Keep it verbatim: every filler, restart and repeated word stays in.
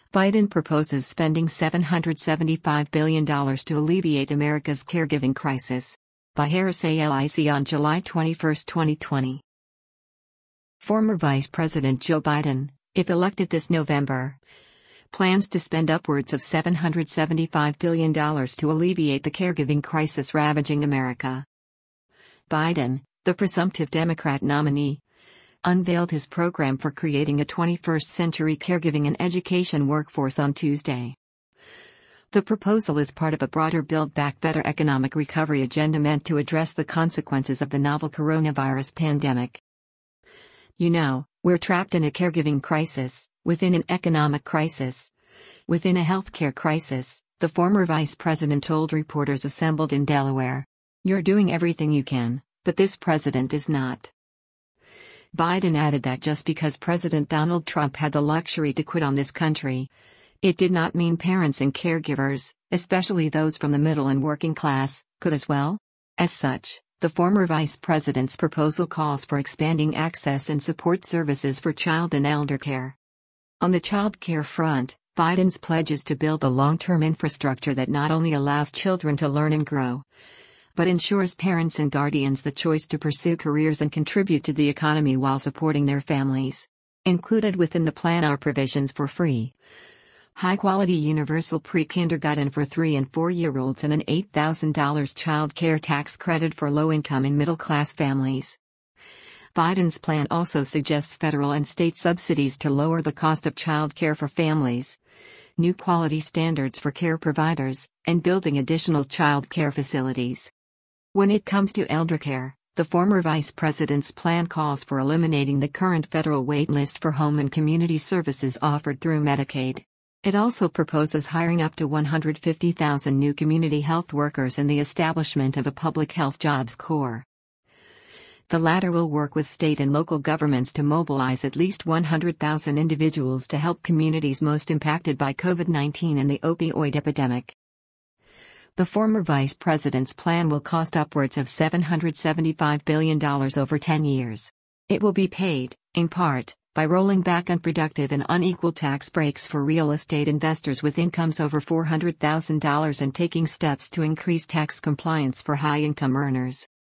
Biden proposes spending seven hundred seventy-five billion dollars to alleviate America's caregiving crisis. By Harris A L I C on July twenty-first, twenty twenty. Former Vice President Joe Biden, if elected this November, plans to spend upwards of seven hundred seventy-five billion dollars to alleviate the caregiving crisis ravaging America. Biden, the presumptive Democrat nominee, unveiled his program for creating a twenty-first century caregiving and education workforce on Tuesday. The proposal is part of a broader Build Back Better economic recovery agenda meant to address the consequences of the novel coronavirus pandemic. You know, we're trapped in a caregiving crisis, within an economic crisis, within a healthcare crisis, the former vice president told reporters assembled in Delaware. You're doing everything you can, but this president is not. Biden added that just because President Donald Trump had the luxury to quit on this country, it did not mean parents and caregivers, especially those from the middle and working class, could as well. As such, the former vice president's proposal calls for expanding access and support services for child and elder care. On the child care front, Biden's pledge is to build a long-term infrastructure that not only allows children to learn and grow, but ensures parents and guardians the choice to pursue careers and contribute to the economy while supporting their families. Included within the plan are provisions for free, high-quality universal pre-kindergarten for three and four-year-olds and an eight thousand dollars child care tax credit for low-income and middle-class families. Biden's plan also suggests federal and state subsidies to lower the cost of child care for families, new quality standards for care providers, and building additional child care facilities. When it comes to elder care, the former vice president's plan calls for eliminating the current federal wait list for home and community services offered through Medicaid. It also proposes hiring up to one hundred fifty thousand new community health workers and the establishment of a public health jobs corps. The latter will work with state and local governments to mobilize at least one hundred thousand individuals to help communities most impacted by COVID nineteen and the opioid epidemic. The former vice president's plan will cost upwards of seven hundred seventy-five billion dollars over ten years. It will be paid, in part, by rolling back unproductive and unequal tax breaks for real estate investors with incomes over four hundred thousand dollars and taking steps to increase tax compliance for high-income earners.